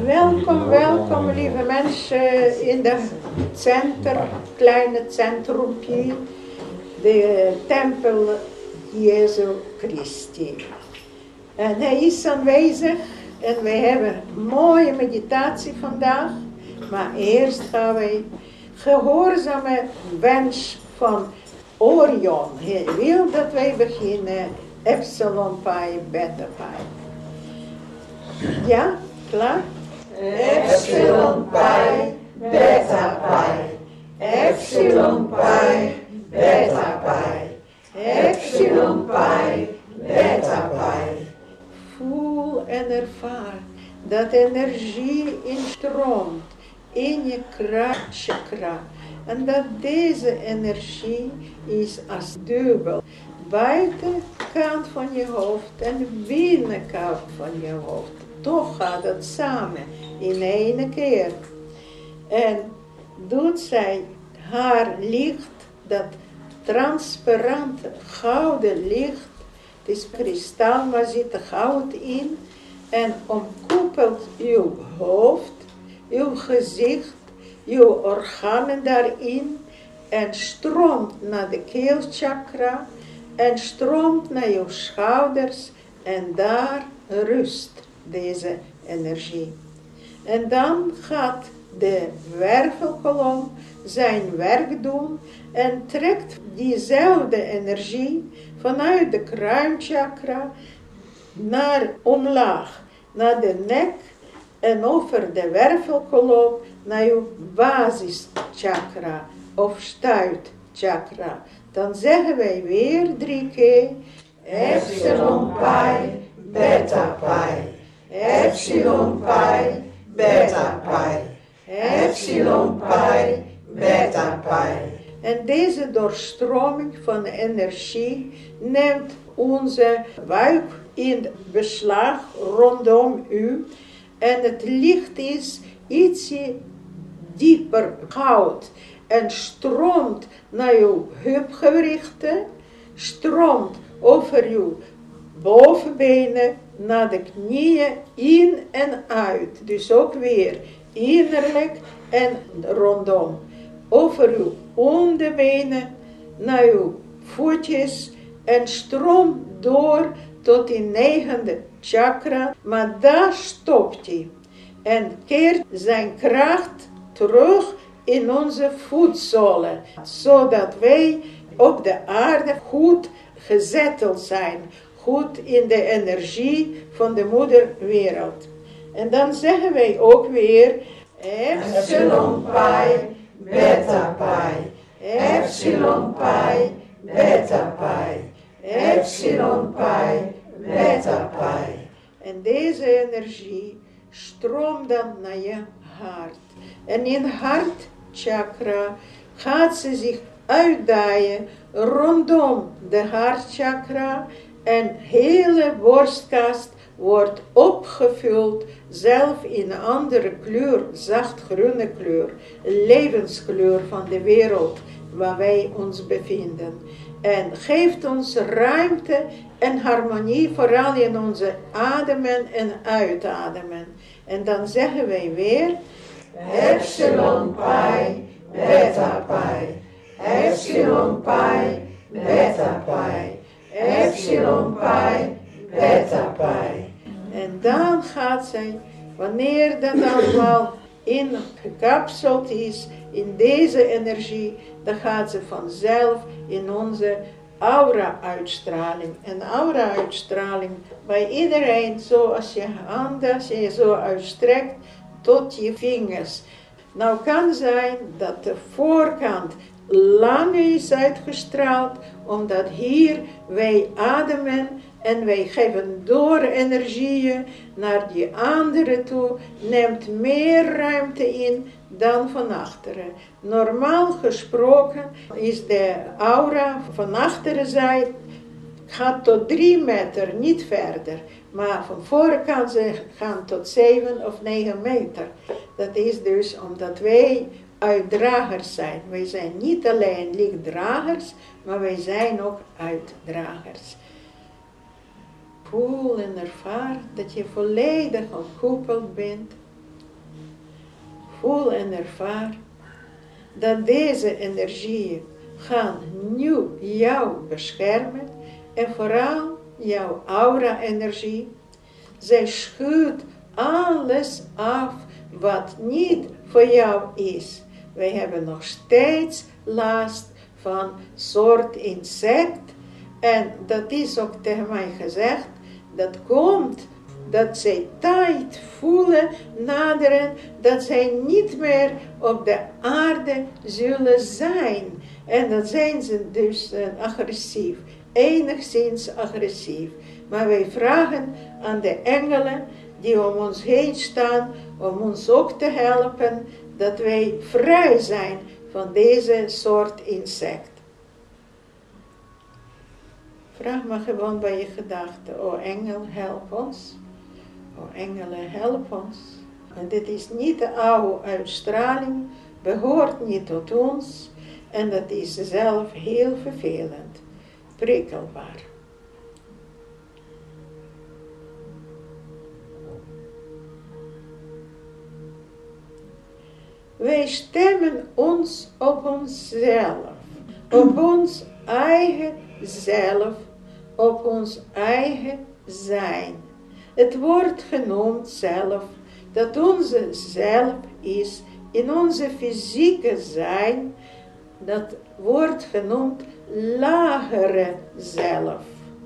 Welkom, welkom lieve mensen in het kleine centrumpje, de tempel Jezu Christi. En hij is aanwezig en wij hebben een mooie meditatie vandaag. Maar eerst gaan wij gehoorzame wens van Orion. Hij wil dat wij beginnen Epsilon Pi Beta Pi. Ja, klaar? Epsilon Pi Beta Pi. Epsilon Pi Beta Pi. Epsilon Pi Beta Pi. Voel en ervaar dat energie instroomt in je krachtchakra. En dat deze energie is als dubbel. Buitenkant van je hoofd en binnenkant van je hoofd. Toch gaat het samen in één keer. En doet zij haar licht, dat transparante gouden licht, het is kristal, maar zit er goud in, en omkoepelt uw hoofd, uw gezicht, uw organen daarin, en stroomt naar de keelchakra, en stroomt naar uw schouders, en daar rust deze energie. En dan gaat de wervelkolom zijn werk doen en trekt diezelfde energie vanuit de kruinchakra naar omlaag, naar de nek en over de wervelkolom naar uw basischakra of stuitchakra. Dan zeggen wij weer 3 keer Epsilon Pi Beta Pi. Epsilon Pi Beta Pi. Epsilon Pi Beta Pi. En deze doorstroming van energie neemt onze buik in beslag rondom u. En het licht is ietsje dieper goud. En stroomt naar uw heupgewrichten, stroomt over uw bovenbenen, naar de knieën, in en uit. Dus ook weer innerlijk en rondom. Over uw onderbenen, naar uw voetjes en stroomt door tot die 9e chakra. Maar daar stopt hij en keert zijn kracht terug in onze voetzolen, zodat wij op de aarde goed gezetteld zijn, goed in de energie van de moederwereld. En dan zeggen wij ook weer Epsilon Pi Beta Pi. Epsilon Pi Beta Pi. Epsilon Pi Beta Pi. En deze energie stroomt dan naar je hart. En in hartchakra gaat ze zich uitdijen rondom de hartchakra. En hele borstkast wordt opgevuld, zelf in een andere kleur, zachtgroene kleur, levenskleur van de wereld waar wij ons bevinden. En geeft ons ruimte en harmonie, vooral in onze ademen en uitademen. En dan zeggen wij weer Epsilon Pi Beta Pi. Epsilon Pi Beta Pi. Epsilon Pi Beta Pi. En dan gaat zij, wanneer dat allemaal ingekapseld is in deze energie, dan gaat ze vanzelf in onze aura-uitstraling. En aura-uitstraling bij iedereen, zoals je handen, als je je zo uitstrekt tot je vingers. Nou kan zijn dat de voorkant lang is uitgestraald, omdat hier wij ademen en wij geven door energieën naar die andere toe, neemt meer ruimte in dan van achteren. Normaal gesproken is de aura van achteren zij gaat tot 3 meter, niet verder. Maar van voren kan ze gaan tot 7 of 9 meter. Dat is dus omdat wij uitdragers zijn. Wij zijn niet alleen lichtdragers, maar wij zijn ook uitdragers. Voel en ervaar dat je volledig omkoepeld bent voel en ervaar dat deze energieën gaan nu jou beschermen en vooral jouw aura-energie. Zij schudt alles af wat niet voor jou is. Wij hebben nog steeds last van soort insect. En dat is ook tegen mij gezegd. Dat komt dat zij tijd voelen naderen. Dat zij niet meer op de aarde zullen zijn. En dan zijn ze dus agressief. Enigszins agressief. Maar wij vragen aan de engelen die om ons heen staan, om ons ook te helpen, dat wij vrij zijn van deze soort insect. Vraag maar gewoon bij je gedachten, o engel, help ons. O engelen, help ons. En dit is niet de oude uitstraling, behoort niet tot ons. En dat is zelf heel vervelend, prikkelbaar. Wij stemmen ons op onszelf, op ons eigen zelf, op ons eigen zijn. Het wordt genoemd zelf, dat onze zelf is in onze fysieke zijn, dat wordt genoemd lagere zelf,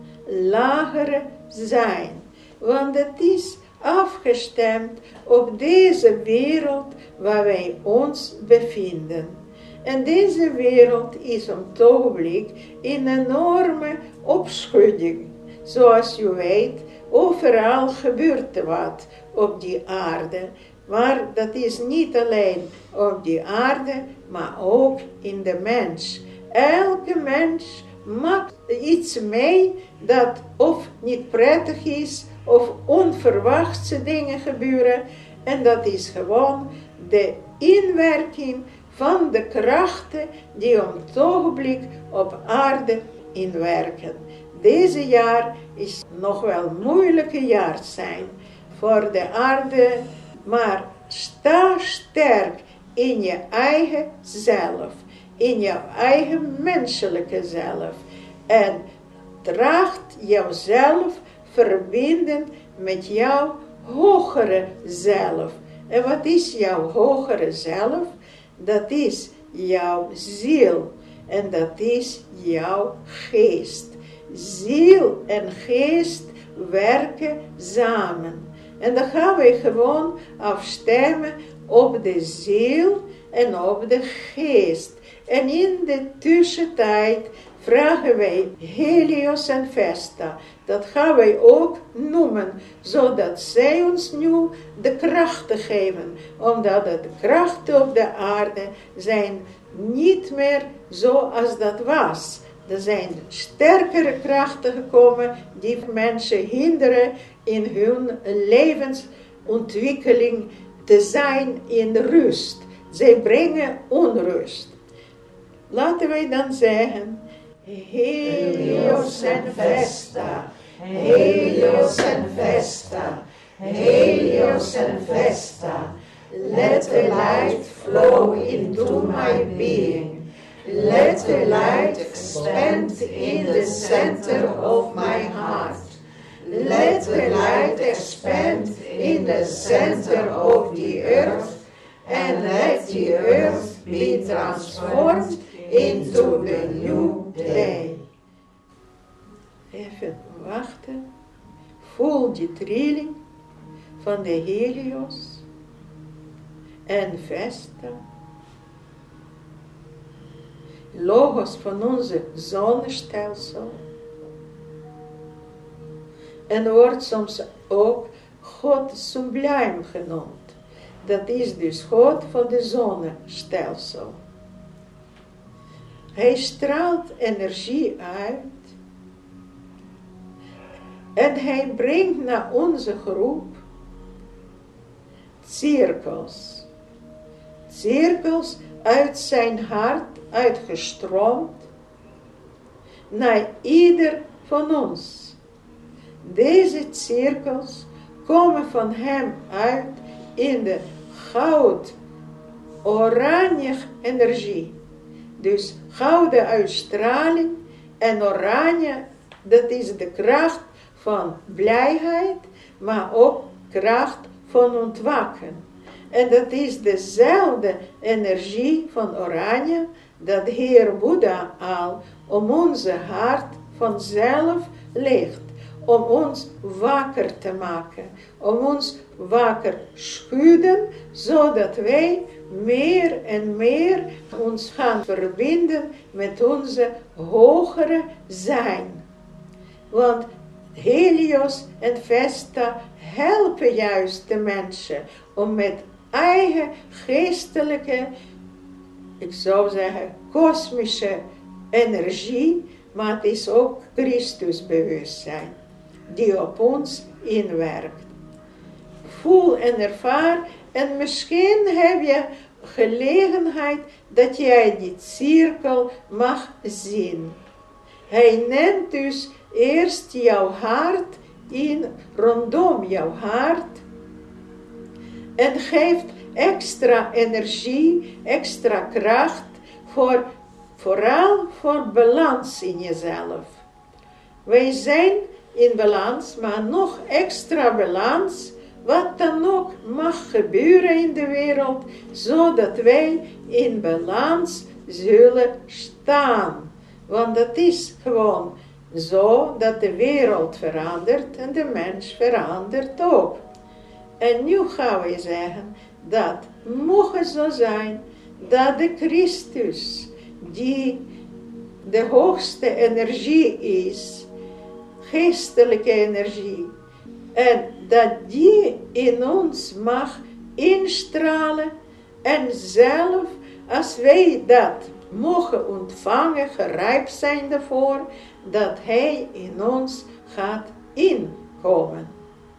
lagere zijn. Want het is afgestemd op deze wereld waar wij ons bevinden. En deze wereld is op het ogenblik in een enorme opschudding. Zoals u weet, overal gebeurt er wat op die aarde. Maar dat is niet alleen op die aarde, maar ook in de mens. Elke mens maakt iets mee dat of niet prettig is, of onverwachte dingen gebeuren. En dat is gewoon de inwerking van de krachten die op het ogenblik op aarde inwerken. Deze jaar is nog wel een moeilijke jaar zijn voor de aarde, maar sta sterk in je eigen zelf, in jouw eigen menselijke zelf en tracht jouzelf verbinden met jouw hogere zelf. En wat is jouw hogere zelf? Dat is jouw ziel en dat is jouw geest. Ziel en geest werken samen. En dan gaan we gewoon afstemmen op de ziel en op de geest. En in de tussentijd vragen wij Helios en Vesta. Dat gaan wij ook noemen, zodat zij ons nu de krachten geven. Omdat de krachten op de aarde zijn niet meer zoals dat was. Er zijn sterkere krachten gekomen die mensen hinderen in hun levensontwikkeling te zijn in rust. Zij brengen onrust. Laten wij dan zeggen, Helios en Vesta, Helios en Vesta, Helios en Vesta. Let the light flow into my being. Let the light expand in the center of my heart. Let the light expand in the center of the earth. And let the earth be transformed into the new day. Even wachten. Voel die trilling van de Helios en Vesta. Logos van onze zonnestelsel. En wordt soms ook God Sublime genoemd. Dat is dus God van de zonnestelsel. Hij straalt energie uit. En hij brengt naar onze groep cirkels. Cirkels uit zijn hart uitgestroomd naar ieder van ons. Deze cirkels komen van hem uit in de goud oranje energie. Dus gouden uitstraling en oranje, dat is de kracht van blijheid, maar ook kracht van ontwaken. En dat is dezelfde energie van oranje dat de Heer Boeddha al om onze hart vanzelf legt. Om ons wakker te maken. Om ons wakker schudden, zodat wij meer en meer ons gaan verbinden met onze hogere zijn. Want Helios en Vesta helpen juist de mensen om met eigen geestelijke, ik zou zeggen, kosmische energie, maar het is ook Christusbewustzijn die op ons inwerkt. Voel en ervaar en misschien heb je gelegenheid dat jij die cirkel mag zien. Hij neemt dus eerst jouw hart in rondom jouw hart en geeft extra energie, extra kracht vooral voor balans in jezelf. Wij zijn in balans, maar nog extra balans, wat dan ook mag gebeuren in de wereld, zodat wij in balans zullen staan. Want het is gewoon zo dat de wereld verandert en de mens verandert ook. En nu gaan we zeggen dat mogen zo zijn dat de Christus, die de hoogste energie is, geestelijke energie, en dat die in ons mag instralen en zelf, als wij dat mogen ontvangen, gerijpt zijn daarvoor, dat hij in ons gaat inkomen.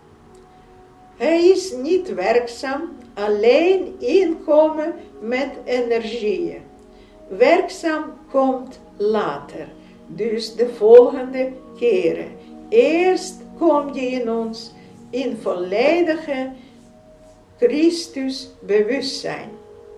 Hij is niet werkzaam alleen inkomen met energieën. Werkzaam komt later, dus de volgende keren. Eerst kom je in ons in volledige Christus bewustzijn.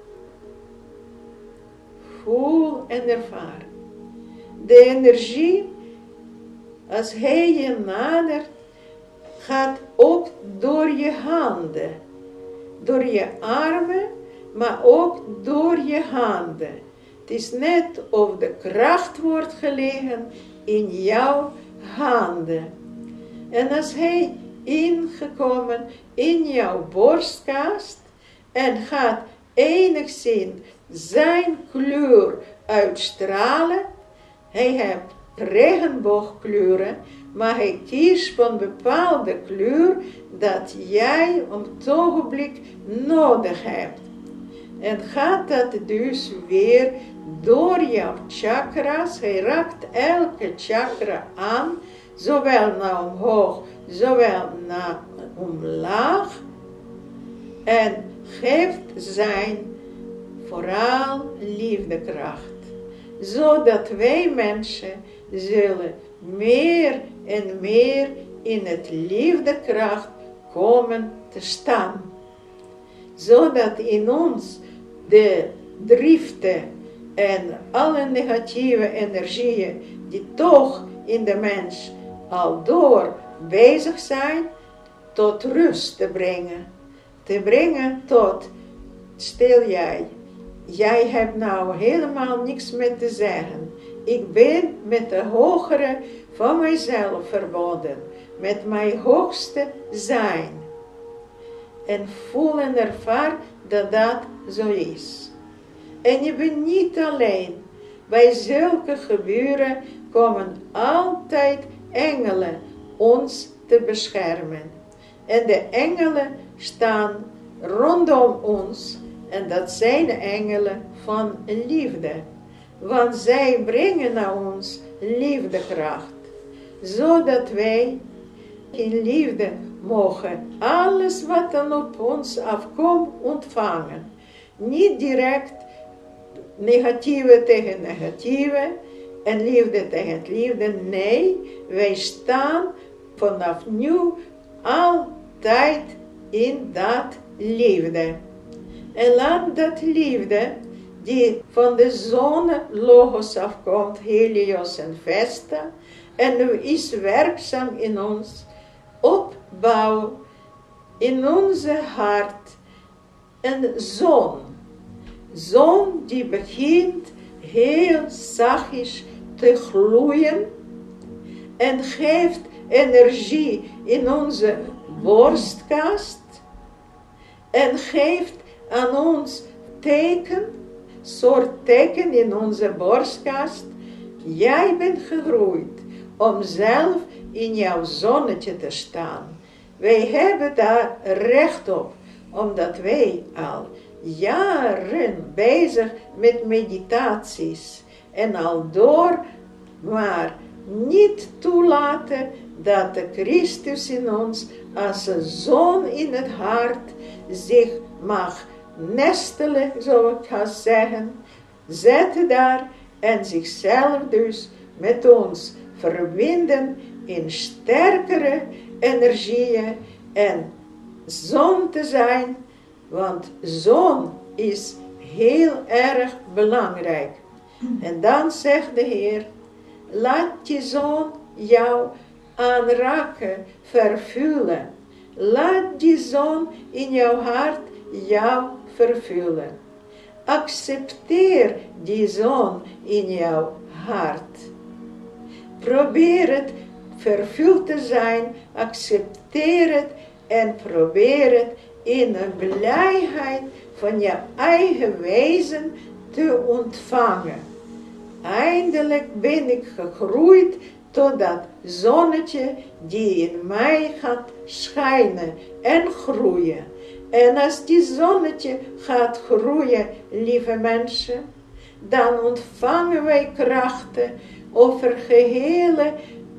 Voel en ervaar. De energie, als hij je nadert, gaat ook door je handen, door je armen, maar ook door je handen. Het is net of de kracht wordt gelegen in jouw handen. En als hij ingekomen in jouw borstkast en gaat enigszins zijn kleur uitstralen, hij heeft regenboogkleuren, maar hij kiest van een bepaalde kleur dat jij op het ogenblik nodig hebt. En gaat dat dus weer door jouw chakras, hij raakt elke chakra aan, zowel naar omhoog, zowel naar omlaag, en geeft zijn vooral liefdekracht. Zodat wij mensen zullen meer en meer in het liefdekracht komen te staan. Zodat in ons de driften en alle negatieve energieën die toch in de mens al door bezig zijn, tot rust te brengen. Te brengen tot, stil jij. Jij hebt nou helemaal niks meer te zeggen. Ik ben met de hogere van mijzelf verbonden. Met mijn hoogste zijn. En voel en ervaar dat dat zo is. En je bent niet alleen. Bij zulke gebeuren komen altijd engelen ons te beschermen. En de engelen staan rondom ons. En dat zijn de engelen van liefde. Want zij brengen naar ons liefdekracht. Zodat wij in liefde mogen alles wat dan op ons afkomt ontvangen. Niet direct negatieve tegen negatieve en liefde tegen liefde. Nee, wij staan vanaf nu altijd in dat liefde. En laat dat liefde, die van de zone Logos afkomt, Helios en Vesta, en nu is werkzaam in ons, opbouwen in onze hart een zon. Zon die begint heel zachtjes te gloeien en geeft energie in onze borstkast en geeft aan ons soort teken in onze borstkast. Jij bent gegroeid om zelf in jouw zonnetje te staan. Wij hebben daar recht op, omdat wij al jaren bezig met meditaties en al door maar niet toelaten dat de Christus in ons als een zon in het hart zich mag nestelen, zou ik gaan zeggen, zetten daar en zichzelf dus met ons verbinden in sterkere energieën en zon te zijn, want zon is heel erg belangrijk. En dan zegt de Heer, laat je zon jou aanraken, vervullen. Laat die zon in jouw hart jou vervullen. Accepteer die zon in jouw hart. Probeer het vervuld te zijn, accepteer het en probeer het in een blijheid van je eigen wezen te ontvangen. Eindelijk ben ik gegroeid tot dat zonnetje die in mij gaat schijnen en groeien. En als die zonnetje gaat groeien, lieve mensen, dan ontvangen wij krachten over gehele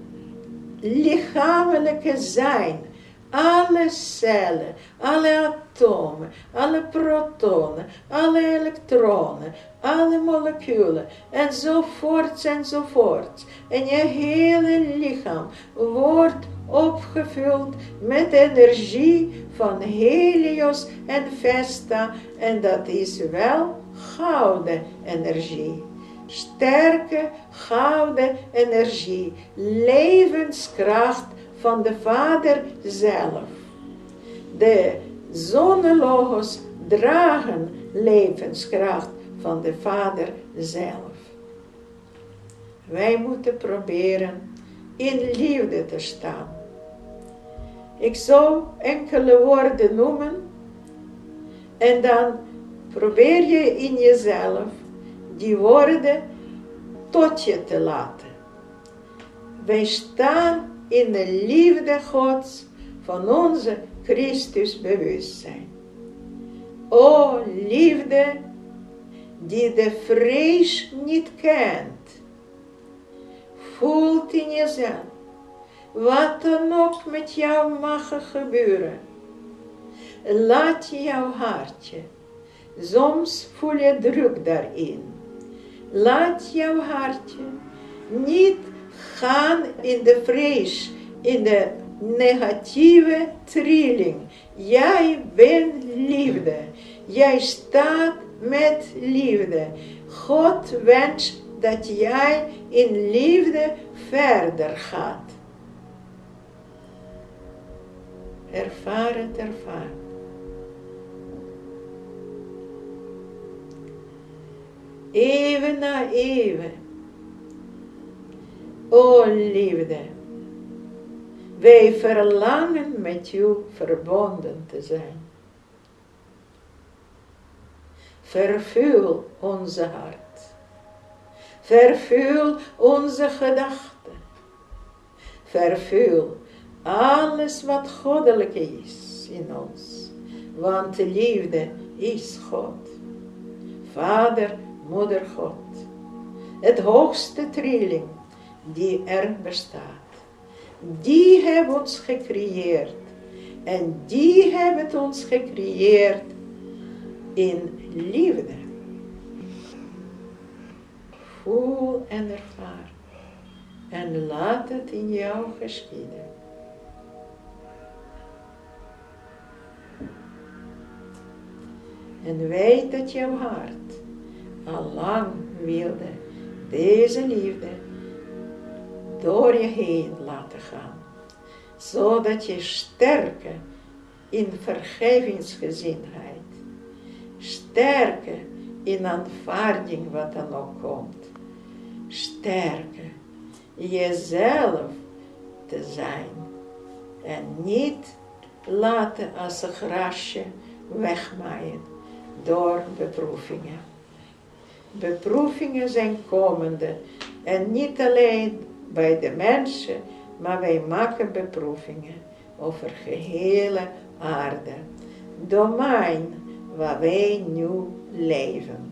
lichamelijke zijn. Alle cellen, alle atomen, alle protonen, alle elektronen, alle moleculen, enzovoorts enzovoorts. En je hele lichaam wordt opgevuld met energie van Helios en Vesta. En dat is wel gouden energie. Sterke gouden energie, levenskracht van de Vader zelf. De zonnelogos dragen levenskracht van de Vader zelf. Wij moeten proberen in liefde te staan. Ik zal enkele woorden noemen en dan probeer je in jezelf die woorden tot je te laten. Wij staan in de liefde Gods van onze Christus bewustzijn. O liefde die de vrees niet kent, voelt in jezelf wat dan ook met jou mag gebeuren. Laat jouw hartje, soms voel je druk daarin. Laat jouw hartje niet gaan in de vrees, in de negatieve trilling. Jij bent liefde. Jij staat met liefde. God wenst dat jij in liefde verder gaat. Ervaar het, ervaar. Eeuwen na eeuwen. O liefde, wij verlangen met u verbonden te zijn. Vervul onze hart. Vervul onze gedachten. Vervul alles wat goddelijk is in ons. Want de liefde is God. Vader, Moeder God. Het hoogste trilling die er bestaat. Die hebben ons gecreëerd. En die hebben ons gecreëerd in liefde. Voel en ervaar. En laat het in jou geschieden. En weet dat jouw hart al lang wilde deze liefde door je heen laten gaan. Zodat je sterker in vergevingsgezindheid, sterker in aanvaarding wat dan ook komt, sterker jezelf te zijn en niet laten als een grasje wegmaaien door beproevingen. Beproevingen zijn komende en niet alleen bij de mensen, maar wij maken beproevingen over gehele aarde, domein waar wij nu leven.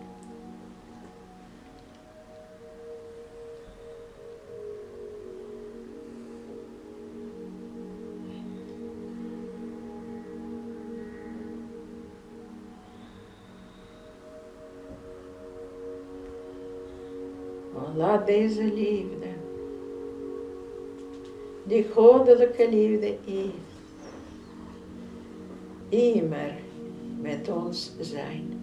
Laat deze liefde, die goddelijke liefde is, immer met ons zijn,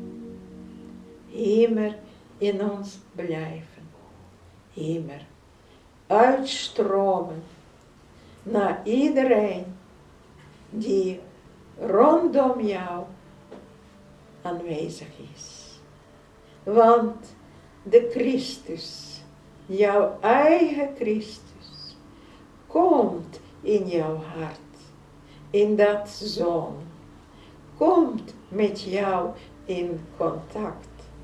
immer in ons blijven, immer uitstromen naar iedereen die rondom jou aanwezig is. Want de Christus, jouw eigen Christus, komt in jouw hart, in dat zoon, komt met jou in contact,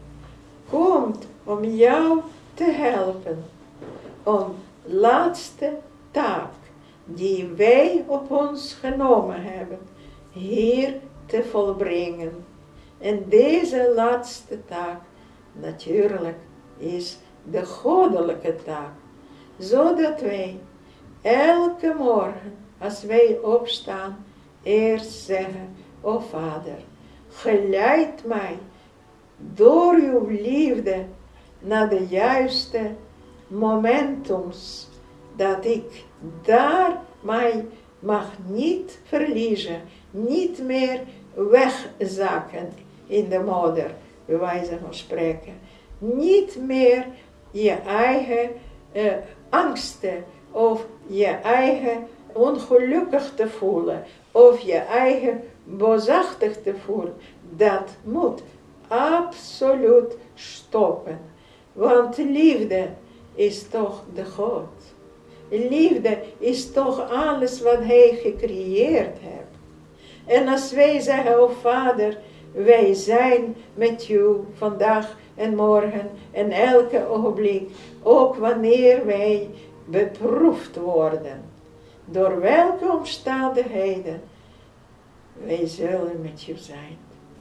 komt om jou te helpen, om laatste taak die wij op ons genomen hebben, hier te volbrengen. En deze laatste taak natuurlijk is de goddelijke taak, zodat wij elke morgen, als wij opstaan, eerst zeggen: O Vader, geleid mij door uw liefde naar de juiste momentums, dat ik daar mij mag niet verliezen, niet meer wegzakken in de modder, bij wijze van spreken. Niet meer je eigen angsten of je eigen ongelukkig te voelen of je eigen bozachtig te voelen. Dat moet absoluut stoppen. Want liefde is toch de God. Liefde is toch alles wat Hij gecreëerd heeft. En als wij zeggen: O Vader, wij zijn met u vandaag en morgen en elke ogenblik, ook wanneer wij beproefd worden, door welke omstandigheden, wij zullen met u zijn.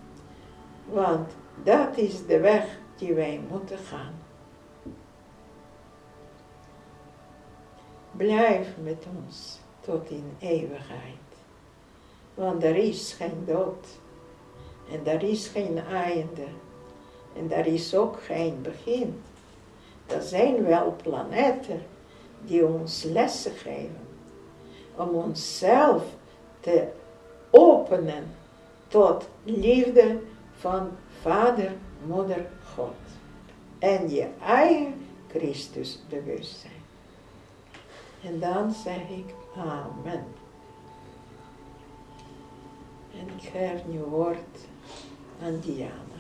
Want dat is de weg die wij moeten gaan. Blijf met ons tot in eeuwigheid. Want er is geen dood. En er is geen einde. En er is ook geen begin. Er zijn wel planeten die ons lessen geven. Om onszelf te openen tot liefde van Vader, Moeder, God. En je eigen Christus bewustzijn. En dan zeg ik amen. En ik geef nu woord aan Diana.